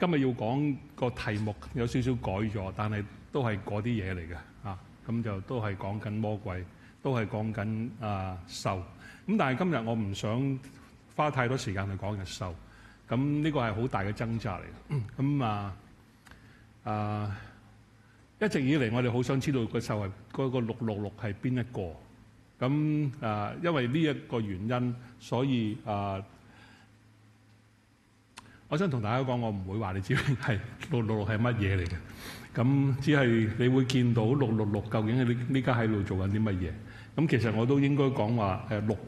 今日要講個題目有少少改咗，但係都係嗰啲嘢嚟嘅啊。咁就都係講緊魔鬼，都係講緊獸。咁但係今日我唔想花太多時間去講嘅獸。咁呢個係好大嘅掙扎嚟嘅。咁一直以嚟我哋好想知道個獸係嗰個666係邊一個。咁因為呢一個原因，所以我想同大家講，我唔會話你知係666係乜嘢嚟嘅。咁只係你會見到666究竟呢家喺度做緊啲乜嘢。咁其實我都應該講話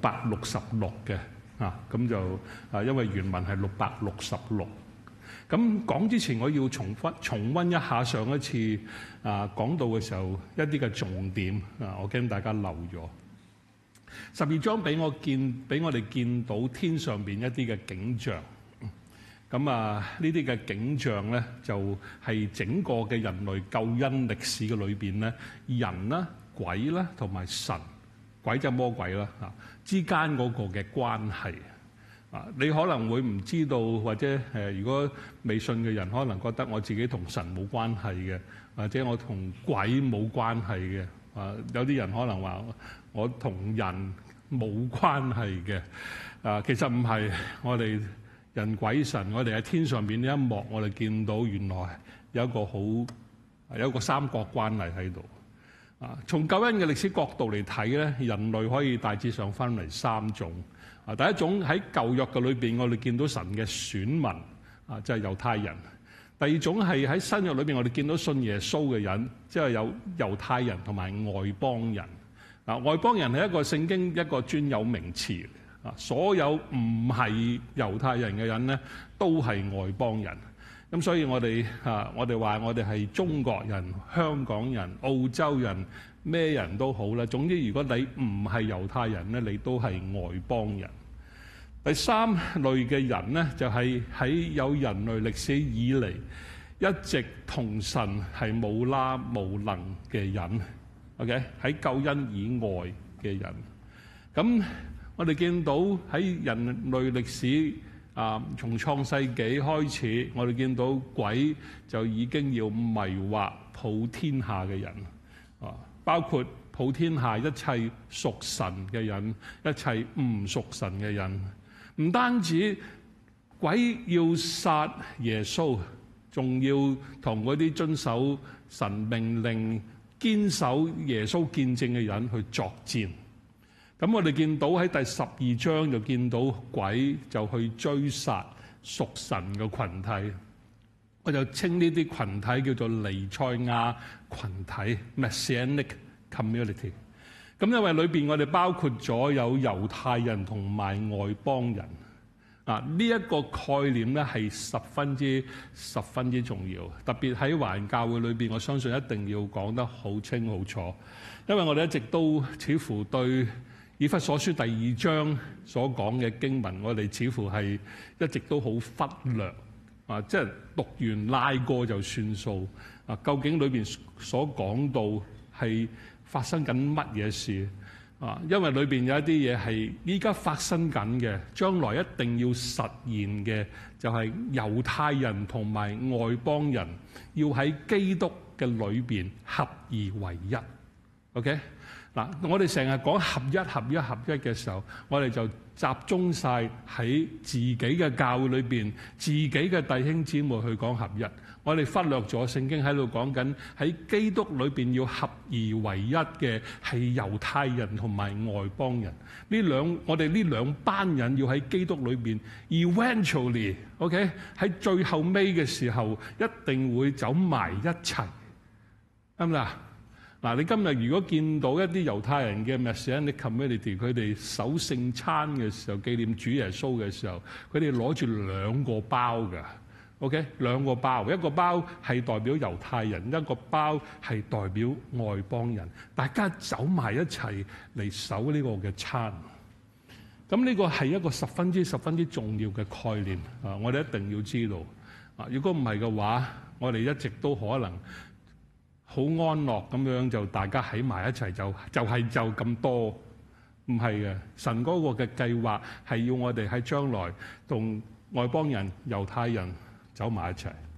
666嘅咁就因為原文係666。咁講之前，我要重溫一下上一次講到嘅時候一啲嘅重點我驚大家漏咗。12章俾我哋見到天上邊一啲嘅景象。咁呢啲嘅景象咧，就係整個嘅人類救恩歷史嘅裏邊咧，人啦、鬼啦同埋神，鬼就魔鬼啦之間嗰個嘅關係。你可能會唔知道，或者如果未信嘅人可能覺得我自己同神冇關係嘅，或者我同鬼冇關係嘅。有啲人可能話我同人冇關係嘅。其實唔係，我哋人鬼神，我哋喺天上邊呢一幕，我哋見到原來有一個三角關係喺度。從救恩嘅歷史角度嚟睇咧，人類可以大致上分為三種。第一種喺舊約嘅裏邊，我哋見到神嘅選民即係猶太人。第二種係喺新約裏邊，我哋見到信耶穌嘅人，即係有猶太人同埋外邦人。外邦人係一個聖經一個專有名詞。所有唔係猶太人嘅人咧，都係外邦人。咁所以我哋話我哋係中國人、香港人、澳洲人，咩人都好啦。總之，如果你唔係猶太人咧，你都係外邦人。第三類嘅人咧，就係喺有人類歷史以嚟一直同神係冇啦無能嘅人。OK， 喺救恩以外嘅人。咁我哋見到喺人類歷史從創世紀開始，我哋見到鬼就已經要迷惑普天下嘅人，包括普天下一切屬神嘅人，一切唔屬神嘅人。唔單止鬼要殺耶穌，仲要同嗰啲遵守神命令、堅守耶穌見證嘅人去作戰。咁我哋見到喺第12章就見到鬼就去追殺屬神嘅群體，我就稱呢啲群體叫做彌賽亞群體 （Messianic Community）。咁因為裏邊我哋包括咗有猶太人同埋外邦人呢一個概念咧係十分之重要，特別喺華人教會裏邊，我相信一定要講得好清好楚，因為我哋一直都似乎對以弗所書第2章所講嘅經文，我哋似乎係一直都好忽略即係讀完拉過就算數究竟裏邊所講到係發生緊乜嘢事因為裏邊有一啲嘢係依家發生緊嘅，將來一定要實現嘅，就係猶太人同埋外邦人要喺基督嘅裏邊合而為一。OK？我哋成日講合一嘅時候，我哋就集中晒喺自己嘅教會裏邊，自己嘅弟兄姊妹去講合一。我哋忽略咗聖經喺度講緊喺基督裏邊要合而為一嘅係猶太人同埋外邦人。我哋呢兩班人要喺基督裏邊 eventually OK 喺最後尾嘅時候一定會走埋一齊，啱唔啱？你今日如果見到一啲猶太人嘅 Messianic Community， 佢哋守聖餐嘅時候，紀念主耶穌嘅時候，佢哋攞住兩個包㗎 ，OK， 兩個包，一個包係代表猶太人，一個包係代表外邦人，大家走埋一齊嚟守呢個嘅餐。咁呢個係一個十分之重要嘅概念我哋一定要知道如果唔係嘅話，我哋一直都可能好安樂咁樣就大家喺埋一齊就咁多，唔係嘅。神嗰個嘅計劃係要我哋喺將來同外邦人、猶太人走埋一齊。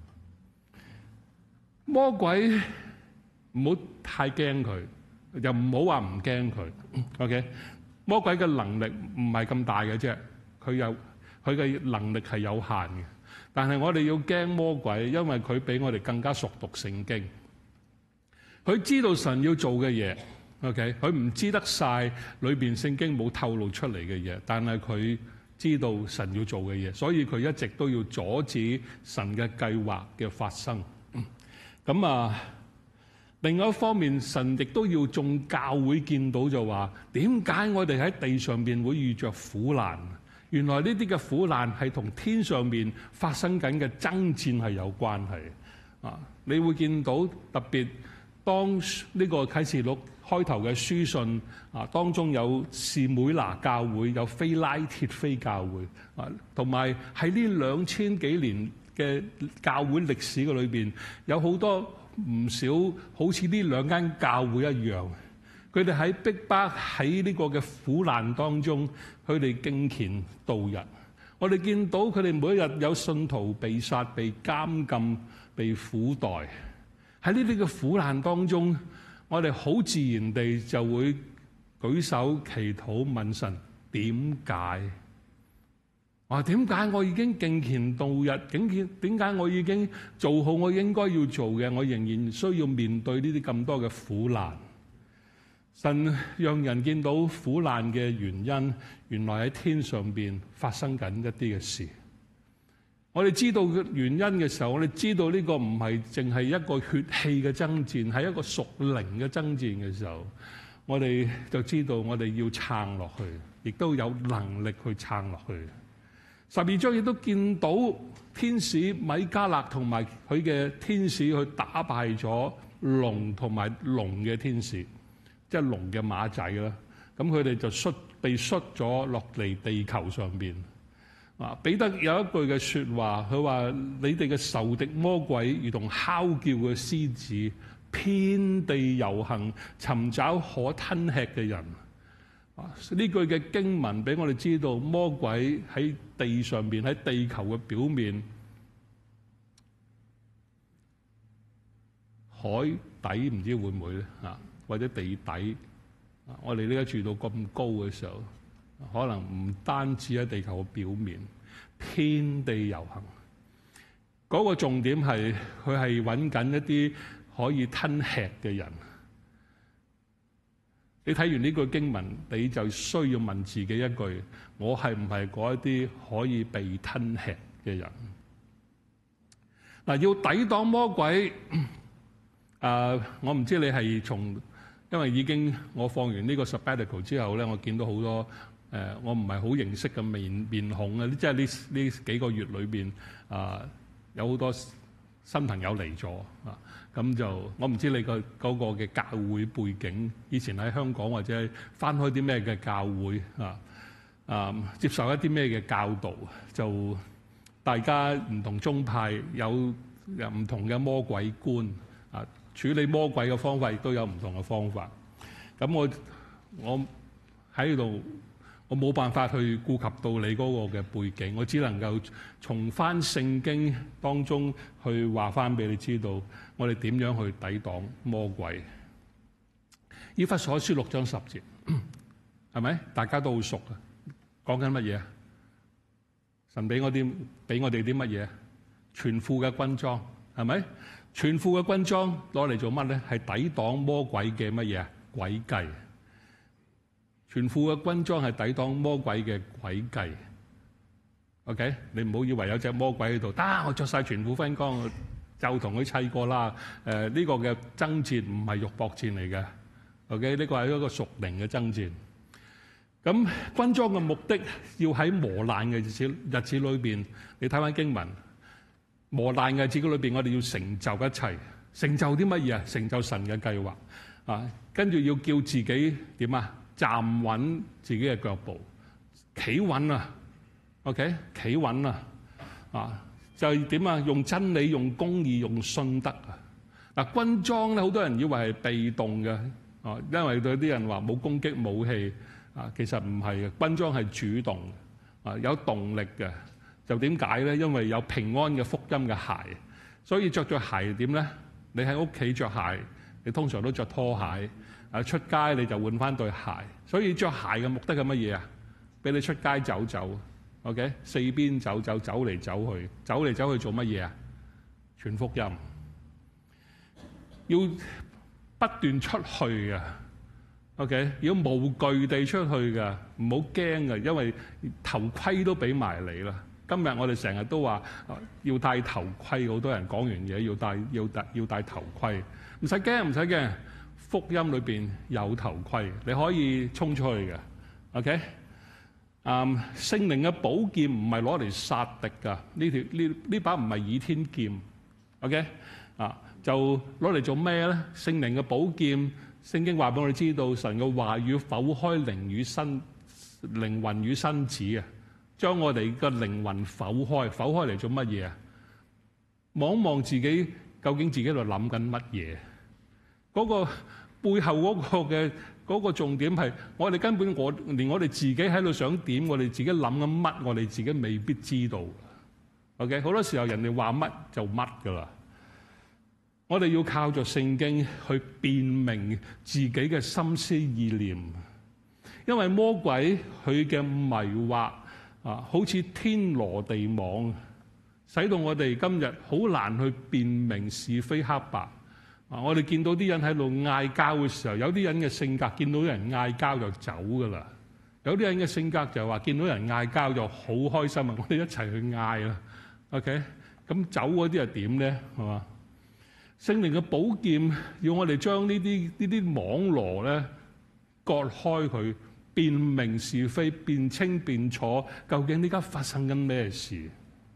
魔鬼唔好太驚佢，又唔好話唔驚佢。OK， 魔鬼嘅能力唔係咁大嘅啫，佢嘅能力係有限嘅。但係我哋要驚魔鬼，因為佢比我哋更加熟讀聖經，佢知道神要做嘅嘢。OK， 佢唔知得晒裏邊聖經冇透露出嚟嘅嘢，但係佢知道神要做嘅嘢，所以佢一直都要阻止神嘅計劃嘅發生。咁另外一方面，神亦都要眾教會見到就話，點解我哋喺地上邊會遇着苦難？原來呢啲嘅苦難係同天上面發生緊嘅爭戰係有關係。你會見到特別當呢個啟示錄開頭嘅書信當中有士每拿教會，有非拉鐵非教會，同埋喺呢2000幾年嘅教會歷史嘅裏邊，有好多唔少好似呢兩間教會一樣，佢哋喺逼迫喺呢個嘅苦難當中，佢哋敬虔度日。我哋見到佢哋每一日有信徒被殺、被監禁、被苦待，喺呢啲嘅苦難當中，我哋好自然地就會舉手祈禱問神點解？點解我已經敬虔度日？點解我已經做好我應該要做嘅，我仍然需要面對呢啲咁多嘅苦難？神讓人見到苦難嘅原因，原來喺天上邊發生緊一啲嘅事。我哋知道原因嘅時候，我哋知道呢個唔係淨係一個血氣嘅爭戰，係一個屬靈嘅爭戰嘅時候，我哋就知道我哋要撐落去，亦都有能力去撐落去。12章亦都見到天使米迦勒同埋佢嘅天使去打敗咗龍同埋龍嘅天使，即係龍嘅馬仔啦。咁佢哋就被摔咗落嚟地球上邊。彼得有一句嘅説話，佢話：你哋嘅仇敵魔鬼如同哮叫嘅獅子，遍地遊行，尋找可吞吃嘅人。呢句嘅經文俾我哋知道，魔鬼喺地上邊，喺地球嘅表面，海底唔知會唔會咧或者地底。我哋呢家住到咁高嘅時候，可能唔單止喺地球嘅表面，遍地遊行。嗰個重點係佢係揾緊一啲可以吞吃嘅人。你睇完呢句經文，你就需要問自己一句：我係唔係嗰一啲可以被吞吃嘅人？要抵擋魔鬼。我唔知你係因為已經我放完呢個 sabbatical 之後咧，我見到好多我唔係好認識嘅面孔啊！即係呢幾個月裏邊有好多新朋友嚟咗咁就我唔知你嗰個嘅教會背景，以前喺香港或者係返開啲咩嘅教會接受一啲咩嘅教導，就大家唔同宗派有唔同嘅魔鬼觀處理魔鬼嘅方法亦都有唔同嘅方法。咁我喺度，我冇辦法去顧及到你嗰個嘅背景，我只能夠從翻聖經當中去話翻俾你知道，我哋點樣去抵擋魔鬼。以弗所書6章10節，係咪大家都好熟啊？講緊乜嘢？神俾我哋啲乜嘢？全副嘅軍裝，係咪？全副嘅軍裝攞嚟做乜咧？係抵擋魔鬼嘅乜嘢？詭計。全副嘅軍裝係抵擋魔鬼嘅詭計。OK， 你唔好以為有隻魔鬼喺度，我着晒全副軍裝就同佢砌過啦。呢個嘅爭戰唔係肉搏戰嚟嘅。OK， 呢個係一個屬靈嘅爭戰。咁軍裝嘅目的要喺磨難嘅日子裏邊，你睇翻經文。磨難嘅日子裏邊，我哋要成就一切，成就啲乜嘢啊？成就神嘅計劃跟住要叫自己點啊？站穩自己嘅腳步，企穩啊 ！OK， 企穩啊！就係點啊？用真理、用公義、用信德軍裝咧，好多人以為係被動嘅因為對啲人話冇攻擊武器其實唔係嘅，軍裝係主動有動力嘅。就點解咧？因為有平安嘅福音嘅鞋，所以着咗鞋點咧？ 你喺屋企着鞋，你通常都着拖鞋。出街你就換翻對鞋。所以着鞋嘅目的係乜嘢啊？俾你出街走走。OK， 四邊走走，走嚟走去，走嚟走去做乜嘢啊？傳福音，要不斷出去嘅。OK， 要無懼地出去嘅，唔好驚嘅，因為頭盔都俾埋你啦。今日我哋成日都話要戴頭盔，好多人講完嘢要戴頭盔，唔使驚，唔使驚。福音裏邊有頭盔，你可以衝出去嘅。OK，聖靈嘅寶劍唔係攞嚟殺敵㗎，呢把唔係倚天劍。OK，就攞嚟做咩咧？聖靈嘅寶劍，聖經話俾我哋知道，神嘅話語剖開靈魂與身子啊，將我哋嘅靈魂剖開嚟做乜嘢啊？望一望自己，究竟自己喺度諗緊乜嘢？嗰個背後嗰個重點係，我哋根本連我哋自己喺度想點，我哋自己諗緊乜，我哋自己未必知道。OK， 好多時候人哋話乜就乜噶啦。我哋要靠著聖經去辨明自己嘅心思意念，因為魔鬼佢嘅迷惑好似天羅地網，使到我哋今日好難去辨明是非黑白。我哋見到啲人喺度嗌交嘅時候，有啲人嘅性格見到人嗌交就走噶啦，有啲人嘅性格就話見到人嗌交就好開心啊！我哋一齊去嗌啦。OK， 咁走嗰啲係點咧？係嘛？聖靈嘅寶劍要我哋將呢啲網羅咧割開佢，辨明是非，辨清辨楚，究竟呢家發生緊咩事？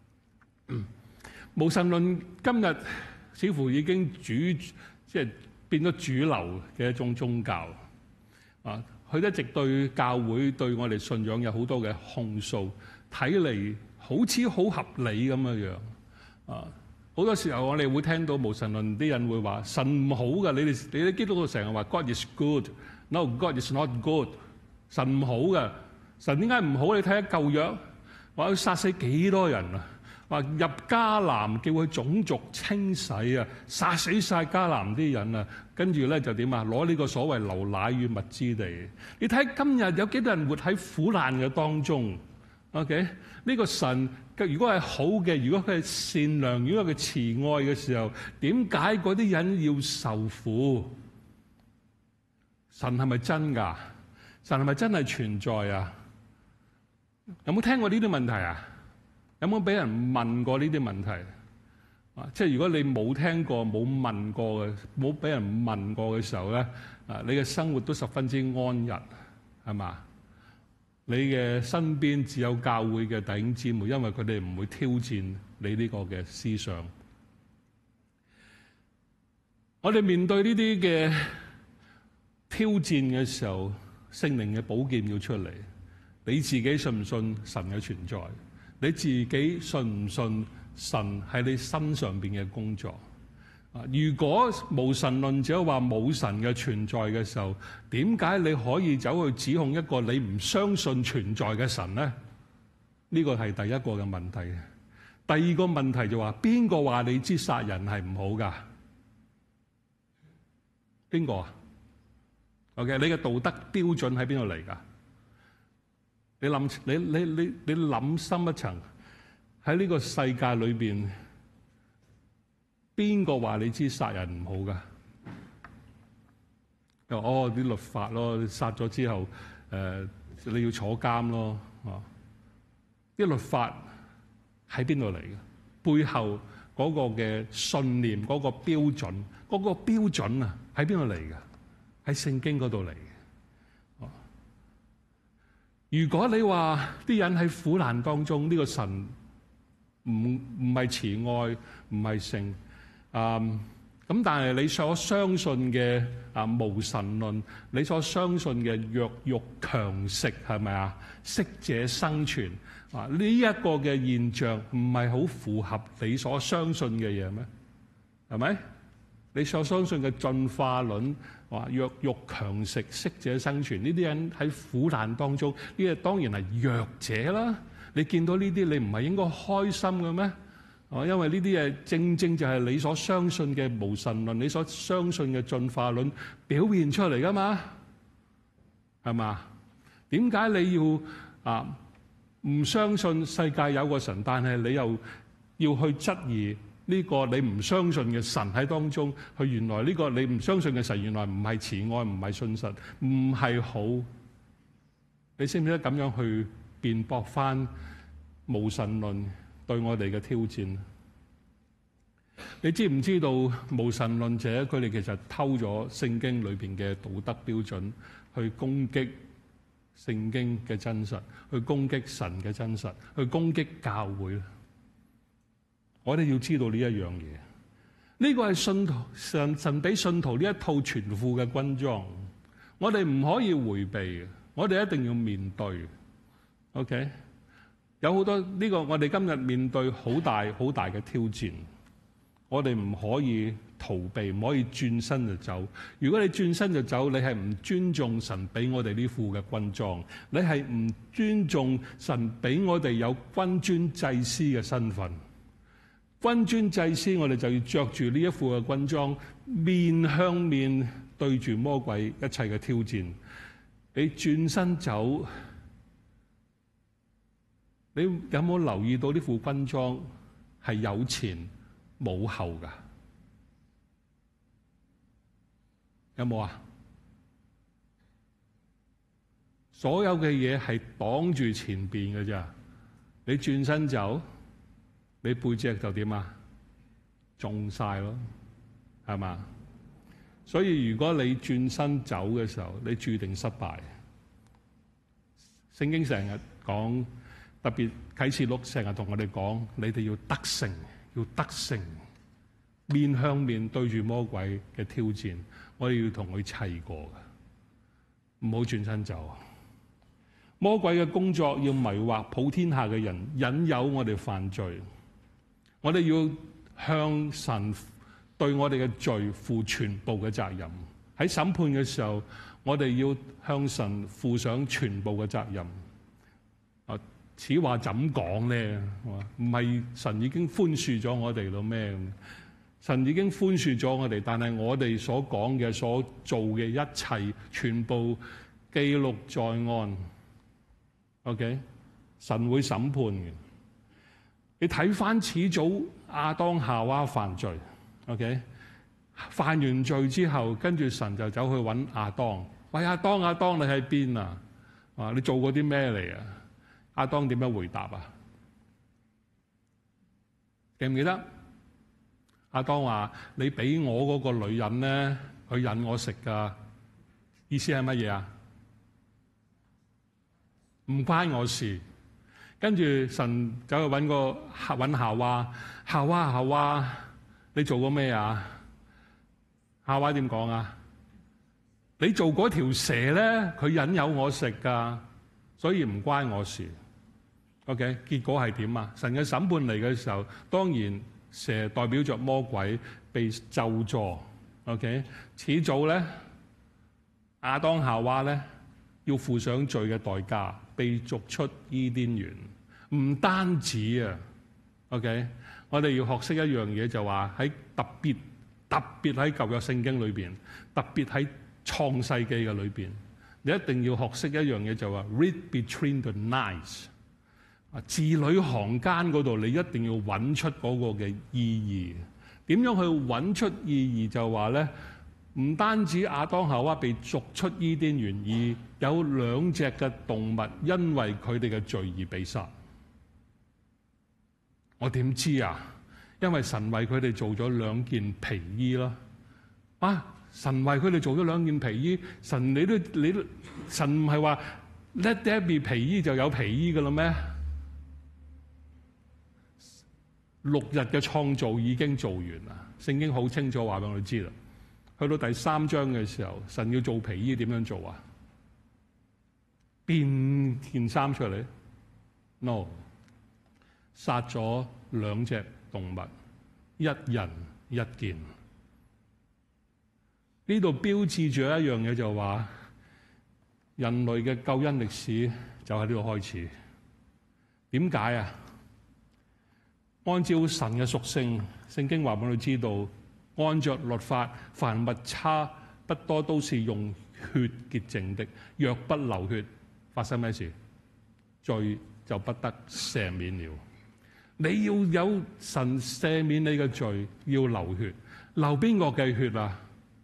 無神論今日似乎已經即係變咗主流嘅一種宗教佢一直對教會對我哋信仰有好多嘅控訴，睇嚟好似好合理咁樣好多時候我哋會聽到無神論啲人會話神唔好㗎，你哋基督徒成日話 God is good，no God is not good， 神唔好㗎，神點解唔好？你睇下舊約話要殺死幾多人啊？話入迦南叫佢種族清洗啊，殺死晒迦南啲人啊，跟住咧就點啊？攞呢個所謂流奶與蜜之地。你睇今日有幾多人活喺苦難嘅當中 ？OK， 呢個神如果係好嘅，如果佢係善良，如果佢慈愛嘅時候，點解嗰啲人要受苦？神係咪真㗎？神係咪真係存在啊？有冇聽過呢啲問題啊？有冇俾人問過呢啲問題？即係如果你冇聽過、冇問過嘅、冇俾人問過嘅時候咧，你嘅生活都十分之安逸，係嘛？你嘅身邊只有教會嘅弟兄姊妹，因為佢哋唔會挑戰你呢個嘅思想。我哋面對呢啲嘅挑戰嘅時候，聖靈嘅寶劍要出嚟。你自己信唔信神嘅存在？你自己信唔信神喺你身上邊嘅工作？如果無神論者話冇神嘅存在嘅時候，點解你可以走去指控一個你唔相信存在嘅神呢？呢個係第一個嘅問題。第二個問題就話邊個話你知殺人係唔好㗎？邊個啊 ？OK， 你嘅道德標準喺邊度嚟㗎？你諗深一層，喺呢個世界裏邊，邊個話你知殺人唔好㗎？又啲律法咯，你殺咗之後，你要坐監咯，啲律法喺邊度嚟嘅？背後嗰個嘅信念，嗰個標準，嗰個標準啊，喺邊度嚟嘅？喺聖經嗰度嚟嘅。如果你話啲人喺苦難當中，呢個神唔係慈愛，唔係聖，咁但係你所相信嘅無神論，你所相信嘅弱肉強食係咪啊？適者生存呢一個嘅現象唔係好符合你所相信嘅嘢咩？係咪？你所相信嘅進化論，話弱肉強食、適者生存，呢啲人喺苦難當中，呢啲當然係弱者啦。你見到呢啲，你唔係應該開心嘅咩？ 因為呢啲嘢正正就係你所相信嘅無神論，你所相信嘅進化論表現出嚟噶嘛，係嘛？點解你要唔相信世界有個神，但係你又要去質疑呢個你唔相信嘅神喺當中？佢原來呢個你唔相信嘅神，原來唔係慈愛，唔係信實，唔係好。你識唔識得咁樣去辯駁翻無神論對我哋嘅挑戰？你知唔知道無神論者佢哋其實偷咗聖經裏邊嘅道德標準，去攻擊聖經嘅真實，去攻擊神嘅真實，去攻擊教會？我哋要知道呢一樣嘢，呢個係信徒神俾信徒呢一套全副嘅軍裝，我哋唔可以迴避嘅，我哋一定要面對。OK， 有好多呢個我哋今日面對好大好大嘅挑戰，我哋唔可以逃避，唔可以轉身就走。如果你轉身就走，你係唔尊重神俾我哋呢副嘅軍裝，你係唔尊重神俾我哋有君尊祭司嘅身份。君尊祭司，我哋就要着住呢一副嘅軍裝，面向面對住魔鬼一切嘅挑戰。你轉身走，你有冇留意到呢副軍裝係有前冇後噶？有冇啊？所有嘅嘢係擋住前邊嘅咋，你轉身走，你背脊就點啊？中晒咯，係嘛？所以如果你轉身走嘅時候，你注定失敗。聖經成日講，特別啟示錄成日同我哋講，你哋要得勝，要得勝，面向面對住魔鬼嘅挑戰，我哋要同佢砌過嘅，唔好轉身走。魔鬼嘅工作要迷惑普天下嘅人，引誘我哋犯罪。我哋要向神對我哋嘅罪負全部嘅責任。喺審判嘅時候，我哋要向神負上全部嘅責任。此話怎講咧？唔係神已經寬恕咗我哋咯咩？神已經寬恕咗我哋，但係我哋所講嘅、所做嘅一切，全部記錄在案。OK， 神會審判嘅。你睇翻始祖亞當夏娃犯罪 ，OK， 犯完罪之後，跟住神就走去揾亞當，喂，亞當你喺邊啊？你做過啲咩嚟啊？亞當點樣回答啊？記唔記得？亞當話：你俾我嗰個女人咧，佢引我食噶，意思係乜嘢啊？唔關我事。跟住神走去揾夏娃，你做過咩啊？夏娃點講啊？你做嗰條蛇咧，佢引誘我食噶，所以唔關我事。OK， 結果係點啊？神嘅審判嚟嘅時候，當然蛇代表着魔鬼被咒詛。OK， 始早咧，亞當夏娃咧要付上罪嘅代價，被逐出伊甸園。唔單止啊 ，OK， 我哋要學識一樣嘢，就話喺特別喺舊約聖經裏邊，特別喺創世記嘅裏邊，你一定要學識一樣嘢，就話 read between the lines。字裏行間嗰度，你一定要揾出嗰個嘅意義。點樣去揾出意義？就話咧，唔單止亞當夏娃被逐出伊甸園，而有兩隻嘅動物因為佢哋嘅罪而被殺。我點知啊？因為神為佢哋做咗兩件皮衣啦。神為佢哋做咗兩件皮衣，神你都神唔係話 let there be 皮衣就有皮衣噶啦咩？6日嘅創造已經做完啦，聖經好清楚話俾我哋知啦。去到第3章嘅時候，神要做皮衣點樣做啊？變件衫出嚟 ？No， 殺咗2隻動物，一人一件。呢度標誌住一樣嘢，就話人類嘅救恩歷史就喺呢度開始。點解啊？ 按照神嘅屬性，聖經話俾我哋知道，按着律法，凡物差不多都是用血潔淨的，若不流血，發生咩事？罪就不得赦免了。你要有神赦免你嘅罪，要流血。流邊個嘅血啊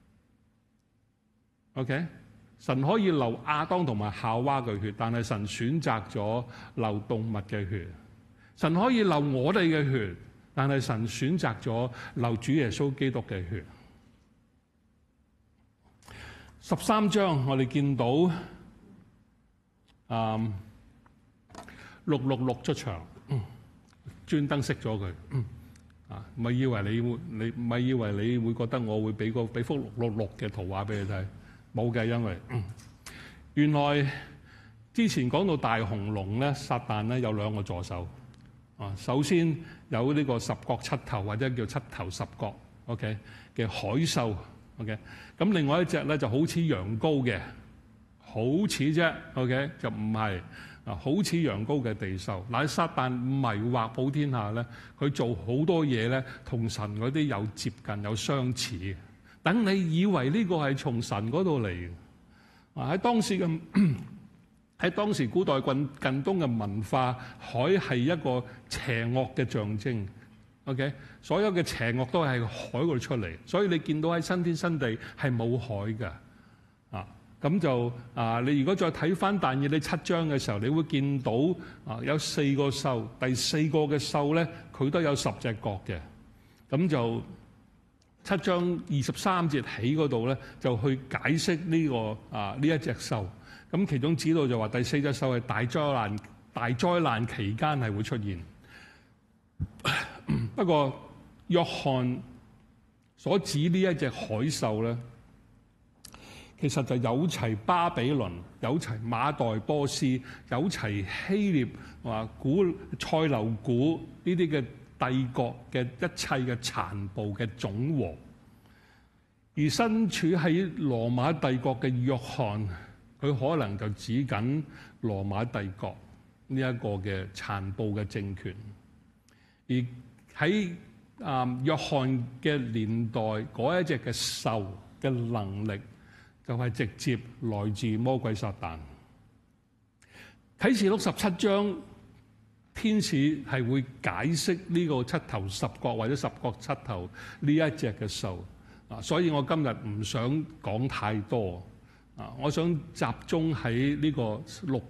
？OK， 神可以流亞當同埋夏娃嘅血，但係神選擇咗流動物嘅血。神可以流我哋嘅血，但係神選擇咗流主耶穌基督嘅血。13章我哋見到666出場，專登熄咗佢。唔係以為你會覺得我會俾幅666嘅圖畫俾你睇，冇嘅，因為原來之前講到大紅龍咧，撒旦咧有兩個助手。首先有呢個十角七頭或者叫七頭十角 ，OK 嘅海獸 ，OK。咁另外一隻咧就好似羊羔嘅，好似啫 ，OK 就唔係。好似羊羔嘅地獸，嗱，撒旦迷惑普天下咧，佢做好多嘢咧，同神嗰啲有接近有相似，等你以為呢個係從神嗰度嚟嘅。喺當時古代近東嘅文化，海係一個邪惡嘅象徵。OK， 所有嘅邪惡都係海嗰度出嚟，所以你見到喺新天新地係冇海嘅。咁就你如果再睇翻但以理7章嘅時候，你會見到有4個獸，第4個嘅獸咧，佢都有10隻角嘅。咁就7章23節起嗰度咧，就去解釋呢一隻獸。咁其中指到就話第4隻獸係大災難期間係會出現。不過約翰所指呢一隻海獸咧，其實就有齊巴比倫，有齊馬代波斯，有齊希臘塞琉古呢啲嘅帝國嘅一切嘅殘暴嘅總和。而身處喺羅馬帝國嘅約翰，佢可能就指緊羅馬帝國呢一個嘅殘暴嘅政權。而喺約翰嘅年代，嗰一隻嘅獸嘅能力，就係直接來自魔鬼撒旦。啟示錄17章，天使係會解釋呢個七頭十角或者十角七頭呢一隻嘅獸。所以我今日唔想講太多。我想集中喺呢個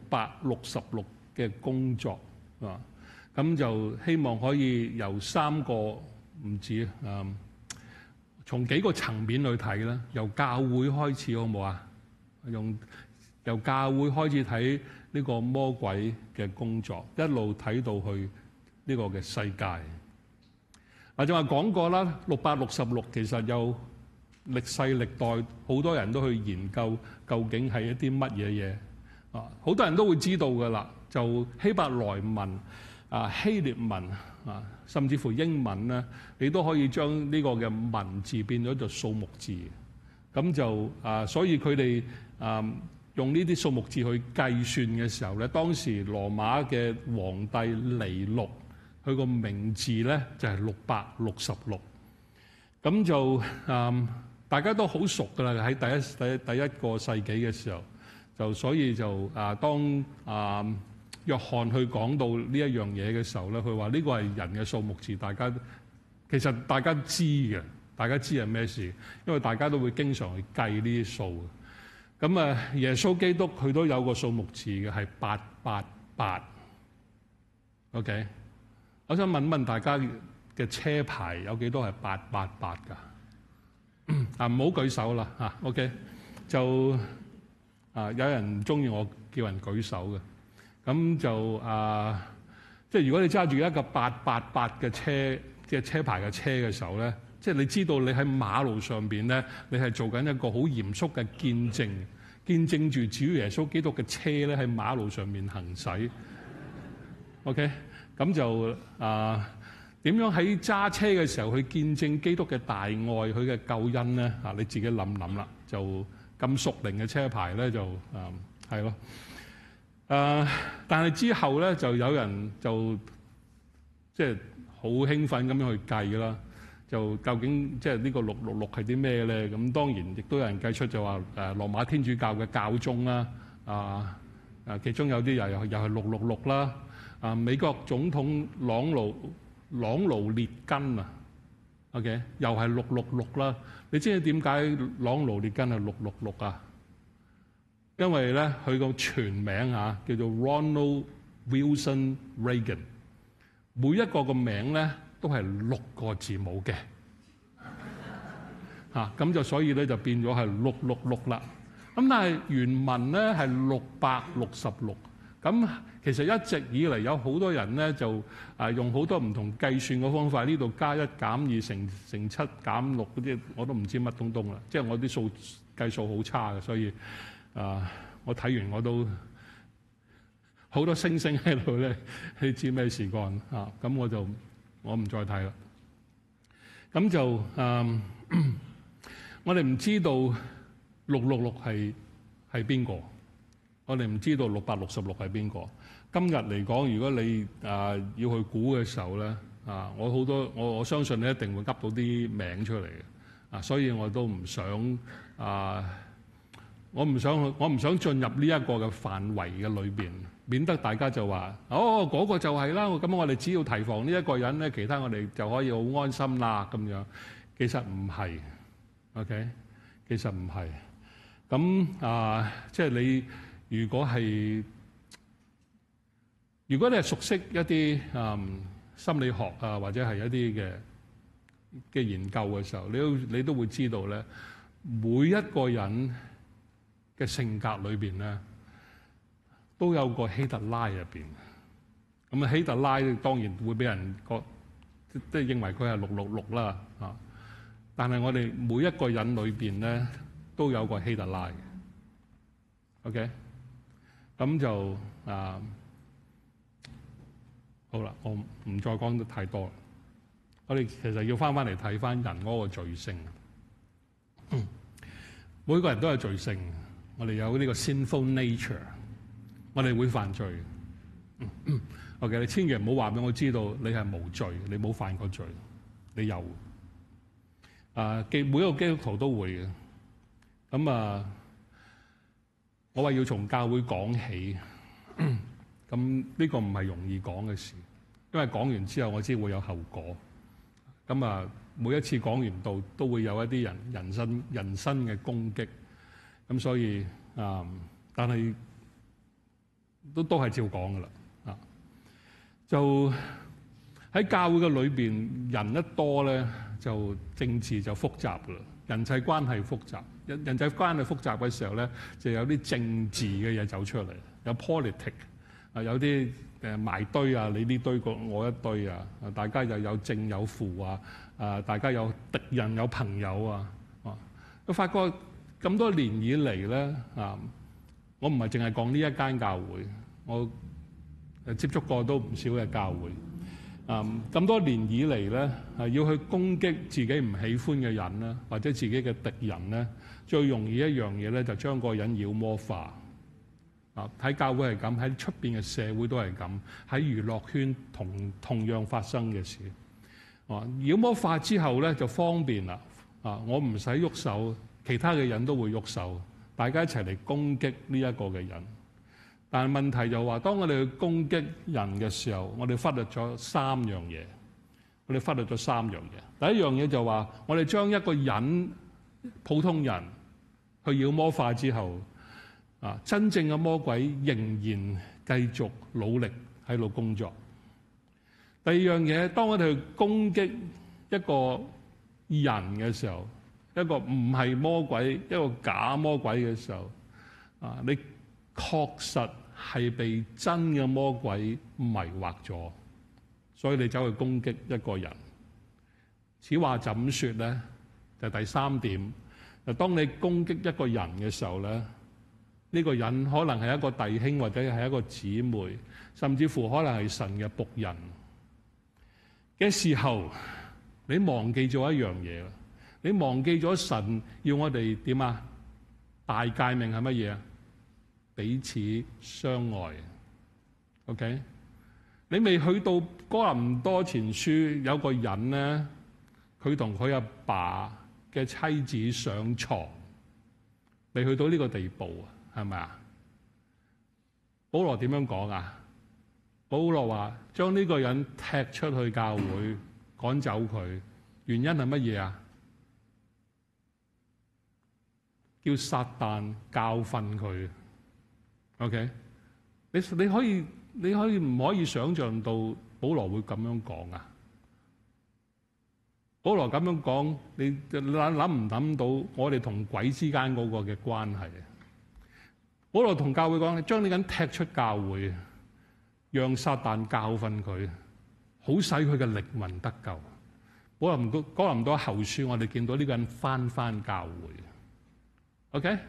666嘅工作。咁就希望可以由3個唔止從幾個層面去睇啦，由教會開始好唔好啊？由教會開始睇呢個魔鬼嘅工作，一路睇到去呢個嘅世界。就話講過啦，666其實有歷世歷代好多人都去研究究竟係一啲乜嘢嘢。好多人都會知道噶啦，就希伯來文、希臘文甚至乎英文咧，你都可以將呢個嘅文字變咗做數目字。咁就所以佢哋用呢啲數目字去計算嘅時候咧，當時羅馬嘅皇帝尼祿，佢個名字咧就係666。咁就大家都好熟噶啦，喺第一個世紀嘅時候，就所以就當約翰去講到呢一樣嘢嘅時候咧，佢話呢個係人嘅數目字，其實大家知嘅，大家知係咩事，因為大家都會經常去計呢啲數。咁耶穌基督佢都有個數目字嘅，係888。OK， 我想問問大家嘅車牌有幾多係888㗎？唔好舉手啦 OK， 就有人唔中意我叫人舉手嘅。咁就即係如果你揸住一個888嘅車，即係車牌嘅車嘅時候咧，即係你知道你喺馬路上邊咧，你係做緊一個好嚴肅嘅見證，見證住主耶穌基督嘅車咧喺馬路上面行駛。OK， 咁就點樣喺揸車嘅時候去見證基督嘅大愛，佢嘅救恩咧？你自己諗諗啦。就咁屬靈嘅車牌咧，就係咯。但係之後咧，就有人就即係好興奮咁樣去計啦。就究竟即係呢個666係啲咩咧？咁當然亦都有人計出就話羅馬天主教嘅教宗啦，其中有啲又係666啦，美國總統朗奴列根啊 ，OK 又係666啦。你知唔知點解朗奴列根係666啊？因為咧佢個全名叫做 Ronald Wilson Reagan， 每一個名咧都係6個字母嘅，咁就所以咧就變咗係666啦。咁但係原文咧係666，咁其實一直以嚟有好多人咧就用好多唔同計算嘅方法，呢度加1減2乘7減6嗰啲我都唔知乜東東啦，即係我啲計數好差嘅，所以我睇完我都好多星星喺度咧，你知咩事幹啊？咁我唔再睇啦。咁就我哋唔知道666係邊個，我哋唔知道666係邊個。今日嚟講，如果你要去估嘅時候咧，我相信你一定會噏到啲名出嚟嘅。所以我都唔想我唔想進入呢一個嘅範圍嘅裏邊，免得大家就話嗰個就係啦。咁我哋只要提防呢一個人咧，其他我哋就可以好安心啦。咁樣其實唔係 ，OK， 其實唔係。咁即係你如果你係熟悉一啲心理學或者係一啲嘅研究嘅時候，你都會知道咧，每一個人嘅性格裏邊咧，都有個希特拉入邊。咁希特拉當然會俾人即係認為佢係666啦。但係我哋每一個人裏邊咧，都有個希特拉嘅。OK， 咁就好啦，我唔再講得太多啦。我哋其實要翻嚟睇翻人嗰個罪性。每個人都有罪性，我哋有呢個 sinful nature， 我哋會犯罪。OK， 你千祈唔好話俾我知道你係無罪，你冇犯過罪，你有。每一個基督徒都會嘅。咁我話要從教會講起，咁呢個唔係容易講嘅事，因為講完之後我知會有後果。咁每一次講完道都會有一啲人身嘅攻擊，咁所以但係都係照講噶啦。就喺教會嘅裏邊，人一多咧，就政治就複雜啦，人際關係複雜。人際關係複雜嘅時候咧，就有啲政治嘅嘢走出嚟，有 politics 有啲埋堆你呢堆我一堆大家又有正有負大家有敵人有朋友我發覺咁多年以嚟咧我唔係淨係講呢一間教會，我接觸過都唔少嘅教會咁多年以嚟咧要去攻擊自己唔喜歡嘅人咧，或者自己嘅敵人咧，最容易一樣嘢咧就將個人妖魔化。喺教會係咁，喺出邊嘅社會都係咁，喺娛樂圈同樣發生嘅事。妖魔化之後咧就方便啦。我唔使喐手，其他嘅人都會喐手，大家一齊嚟攻擊呢一個嘅人。但係問題就話，當我哋去攻擊人嘅時候，我哋忽略咗3樣嘢。第一樣嘢就話，我哋將一個人普通人去妖魔化之後，真正嘅魔鬼仍然繼續努力喺度工作。第二樣嘢，當我哋去攻擊一個人嘅時候，一個唔係魔鬼，一個假魔鬼嘅時候，你確實係被真嘅魔鬼迷惑咗，所以你走去攻擊一個人。此話怎説咧？就第3點，就當你攻擊一個人嘅時候咧，呢個人可能係一個弟兄或者係一個姊妹，甚至乎可能係神嘅僕人嘅時候，你忘記咗一樣嘢啦。你忘記咗神要我哋點啊？大誡命係乜嘢啊？彼此相愛。OK， 你未去到哥林多前書，有個人咧，佢同佢阿爸嘅妻子上床，未去到呢個地步啊，係咪啊？保羅點樣講啊？保羅話將呢個人踢出去教會，趕走佢，原因係乜嘢啊？叫撒旦教訓佢。OK， 你可以唔可以想像到保羅會咁樣講啊？保羅咁樣講，你諗唔諗到我哋同鬼之間嗰個嘅關係？保羅同教會講，你將呢個人踢出教會，讓撒旦教訓佢，好使佢嘅靈魂得救。哥林多後書，我哋見到呢個人返教會。OK，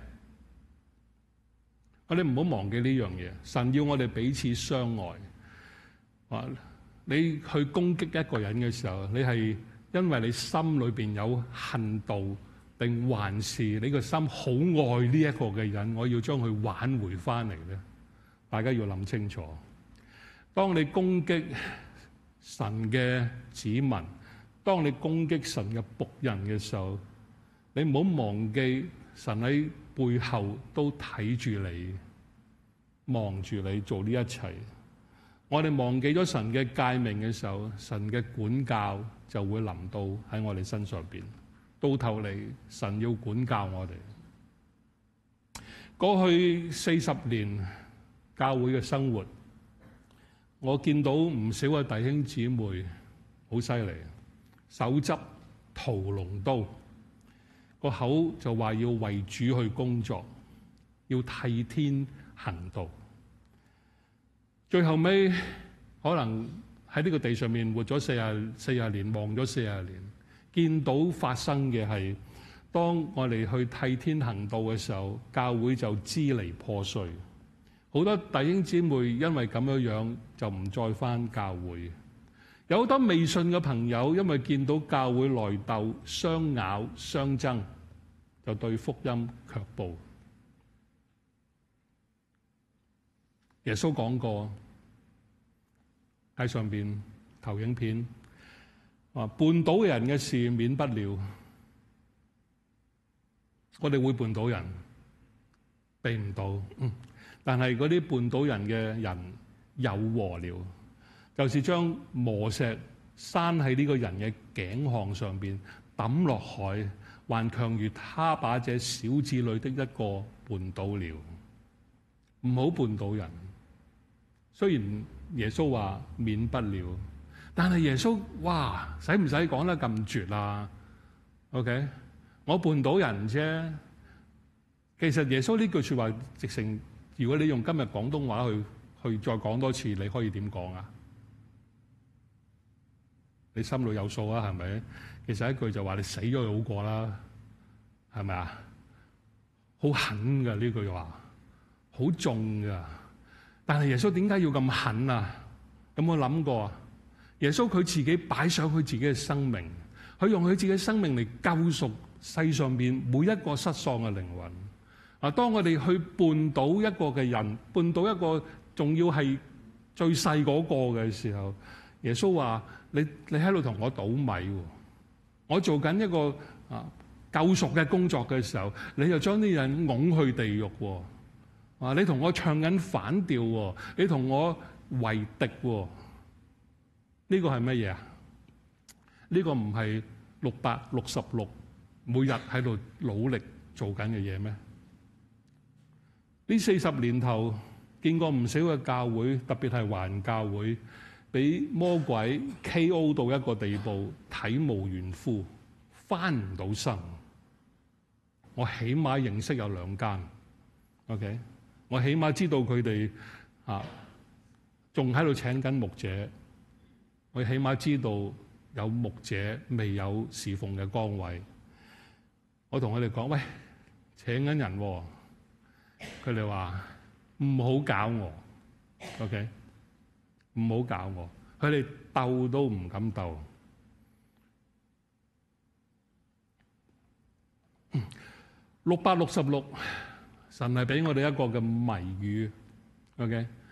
我哋唔好忘記呢樣嘢。神要我哋彼此相愛。你去攻擊一個人嘅時候，你係因為你心裏邊有恨妒，定還是你個心好愛呢一個嘅人，我要將佢挽回翻嚟咧？大家要諗清楚。當你攻擊神嘅子民，當你攻擊神嘅僕人嘅時候，你唔好忘記神喺背後都睇住你，望住你做呢一切。我哋忘記咗神嘅誡命嘅時候，神嘅管教就會臨到喺我哋身上邊。到頭嚟，神要管教我哋。過去40年教會嘅生活，我見到唔少嘅弟兄姊妹好犀利，手執屠龍刀，個口就話要為主去工作，要替天行道。最後尾可能喺呢個地上面活咗40年，望咗40年，見到發生嘅係，當我哋去替天行道嘅時候，教會就支離破碎。好多弟兄姊妹因為咁樣就唔再返教會。有好多未信嘅朋友，因為見到教會內鬥、相咬、相爭，就對福音卻步。耶穌講過喺上邊投影片，話絆倒人嘅事免不了，我哋會絆倒人，避唔到。但係嗰啲絆倒人嘅人有禍了，就是將磨石拴喺呢個人嘅頸項上邊抌落海，還強如他把這小子裏的一個絆倒了。唔好絆倒人。雖然耶穌話免不了，但係耶穌哇，使唔使講得咁絕啊 ？OK， 我絆倒人啫。其實耶穌呢句說話直情，如果你用今日廣東話去再講多次，你可以點講啊？你心裏有數啊，係咪？其實一句就話你死咗好過啦，係咪啊？好狠噶呢句話，好重噶。但係耶穌點解要咁狠啊？有冇諗過啊？耶穌佢自己擺上佢自己嘅生命，佢用佢自己嘅生命嚟救贖世上邊每一個失喪嘅靈魂。啊，當我哋去絆倒一個嘅人，絆倒一個仲要係最細嗰個嘅時候，耶穌話：你喺度同我倒米，我做緊一個救贖嘅工作嘅時候，你就將啲人拱去地獄。你同我唱緊反調，你同我為敵，呢個係乜嘢啊？呢個唔係666每日喺度努力做緊嘅嘢咩？呢40年頭見過唔少嘅教會，特別係華人教會，俾魔鬼 KO 到一個地步，體無完膚，翻唔到身。我起碼認識有2間 ，OK。我起碼知道佢哋仲喺度請緊牧者，我起碼知道有牧者未有侍奉嘅崗位。我同佢哋講：喂，請緊人喎。佢哋話唔好搞我 ，OK， 唔好搞我。佢哋鬥都唔敢鬥。666。神係俾我哋一個嘅謎語 ，OK？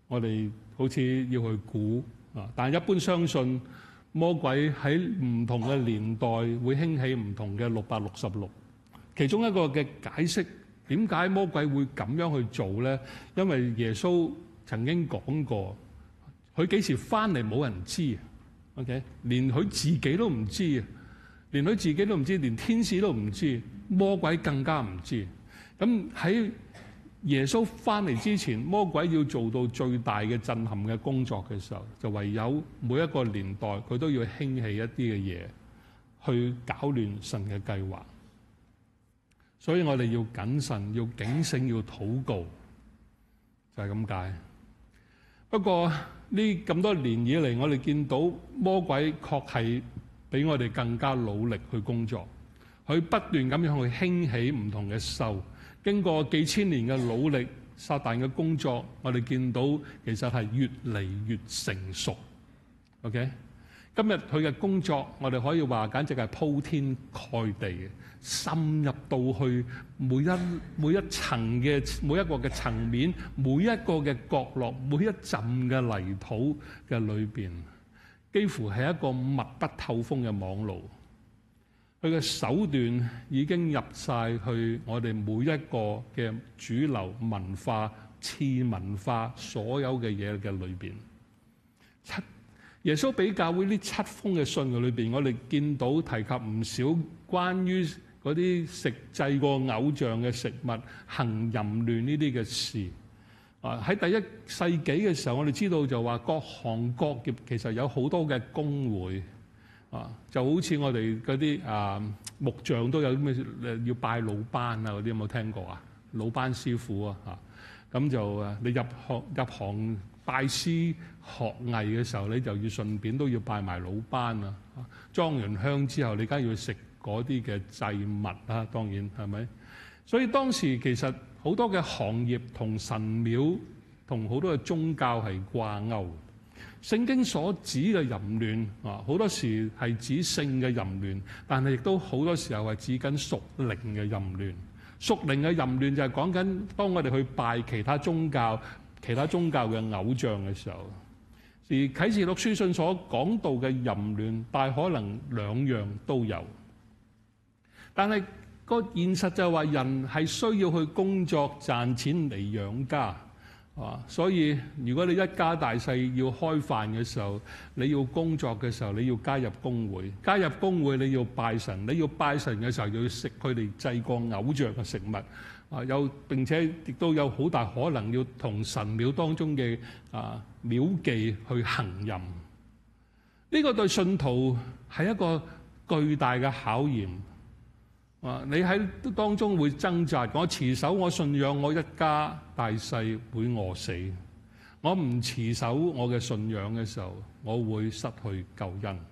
我哋好似要去估啊。但係一般相信魔鬼喺唔同嘅年代會興起唔同嘅666。其中一個嘅解釋，點解魔鬼會咁樣去做咧？因為耶穌曾經講過，佢幾時翻嚟冇人知 ，OK？ 連佢自己都唔知，連佢自己都唔知，連天使都唔知，魔鬼更加唔知。咁喺耶穌翻嚟之前，魔鬼要做到最大嘅震撼嘅工作嘅時候，就唯有每一個年代佢都要興起一啲嘅嘢，去搞亂神嘅計劃。所以我哋要謹慎，要警醒，要禱告，就係咁解。不過呢咁多年以嚟，我哋見到魔鬼確係比我哋更加努力去工作，佢不斷咁樣去興起唔同嘅獸。經過幾千年嘅努力，撒旦嘅工作，我哋見到其實係越嚟越成熟。OK， 今日佢嘅工作，我哋可以話簡直係鋪天蓋地嘅，深入到去每一層嘅每一個嘅層面，每一個嘅角落，每一浸嘅泥土嘅裏邊，幾乎係一個密不透風嘅網路。佢嘅手段已經入晒去我哋每一個嘅主流文化、次文化所有嘅嘢嘅裏邊。耶穌俾教會呢7封嘅信嘅裏邊，我哋見到提及唔少關於嗰啲食祭過偶像嘅食物、行淫亂呢啲嘅事。喺第1世紀嘅時候，我哋知道就話各行各業其實有好多嘅工會。就好似我哋嗰啲木匠都有啲咩要拜魯班啊嗰啲，有冇聽過啊？魯班師傅啊，咁就你入行拜師學藝嘅時候，你就要順便都要拜埋魯班啊。裝完香之後，你梗係要食嗰啲嘅祭物啦，當然係咪？所以當時其實好多嘅行業同神廟同好多嘅宗教係掛鈎。聖經所指嘅淫亂好多時係指性嘅淫亂，但係亦都好多時候係指緊屬靈嘅淫亂。屬靈嘅淫亂就係講緊當我哋去拜其他宗教嘅偶像嘅時候，而啟示錄書信所講到嘅淫亂，大可能兩樣都有。但係個現實就係話，人係需要去工作賺錢嚟養家。所以如果你一家大細要開飯嘅時候，你要工作嘅時候，你要加入公會。加入公會你要拜神，你要拜神嘅時候要食佢哋祭過偶像嘅食物。並且亦都有好大可能要同神廟當中嘅廟妓去行淫。呢個對信徒係一個巨大嘅考驗。你喺當中會掙扎，我持守我信仰，我一家大細會餓死；我唔持守我嘅信仰嘅時候，我會失去救恩。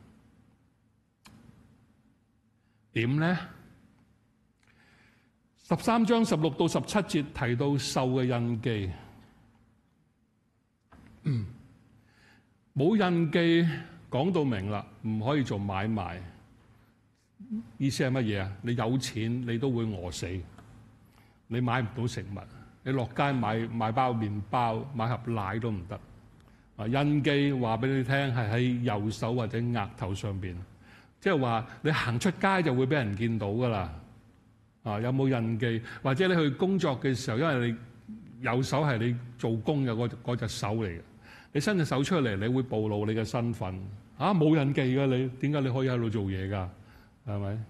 點呢？13章16到17節提到獸嘅印記，冇印記講到明啦，唔可以做買賣。意思係乜嘢啊？你有錢你都會餓死，你買唔到食物，你落街買包麵包、買盒奶都唔得。印記話俾你聽係喺右手或者額頭上邊，即係話你行出街就會俾人見到噶啦。有冇印記？或者你去工作嘅時候，因為你右手係你做工嘅嗰隻手嚟嘅，你伸隻手出嚟，你會暴露你嘅身份。冇印記㗎你，點解你可以喺度做嘢㗎？係咪？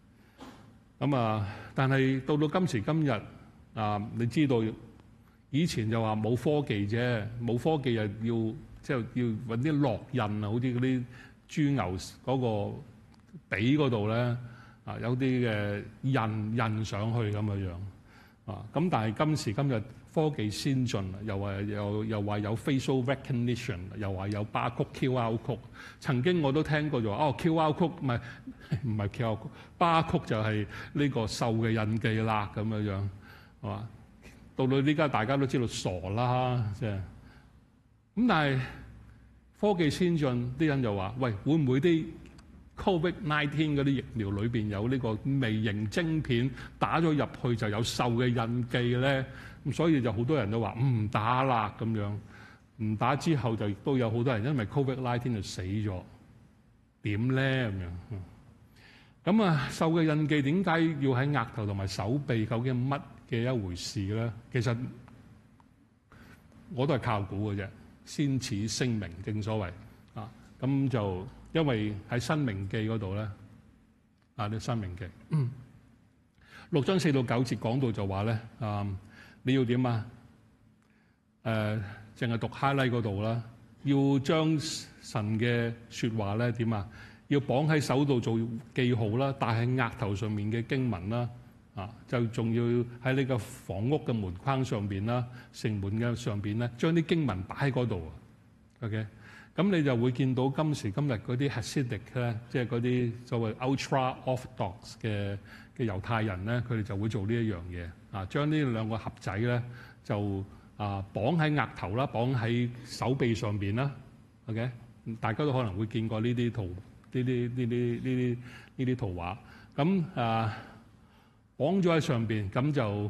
但係到今時今日你知道以前就話冇科技啫，冇科技又要揾啲烙印啊，好似嗰啲豬牛嗰個髀嗰度咧有啲嘅印上去咁嘅樣咁，但係今時今日科技先進，又話有 facial recognition， 又話有 barcode QR code。曾經我都聽過就話QR code 唔係 QR code， barcode 就係呢個獸嘅印記啦咁嘅樣係嘛？到呢家大家都知道傻啦，即係咁。但係科技先進，啲人就話：喂，會唔會啲 COVID-19 嗰啲疫苗裏邊有呢個微型晶片打咗入去就有獸嘅印記咧？咁所以就好多人都話唔打啦咁樣。 唔打之後就亦都有好多人因為 COVID-19 就死咗，點咧咁樣？咁啊，獸嘅印記點解要喺額頭同埋手臂？究竟乜嘅一回事咧？其實我都係靠估嘅啫，先似聲明，正所謂啊。咁就因為喺申命記嗰度咧，啲申命記6章4到9節講到就話咧，你要點啊？淨係讀 highlight 嗰度啦，要將神嘅説話咧點啊？要綁喺手度做記號啦，戴喺額頭上面嘅經文啦，就仲要喺呢個房屋嘅門框上邊啦、城門嘅上邊咧，將啲經文擺喺嗰度。OK， 咁你就會見到今時今日嗰啲 Hasidic 咧，即係嗰啲所謂 ultra orthodox 嘅猶太人咧，佢哋就會做呢一樣嘢，將呢兩個盒仔咧就綁喺額頭啦，綁喺手臂上邊啦。OK， 大家都可能會見過呢啲圖。呢啲圖畫，咁綁咗喺上邊，咁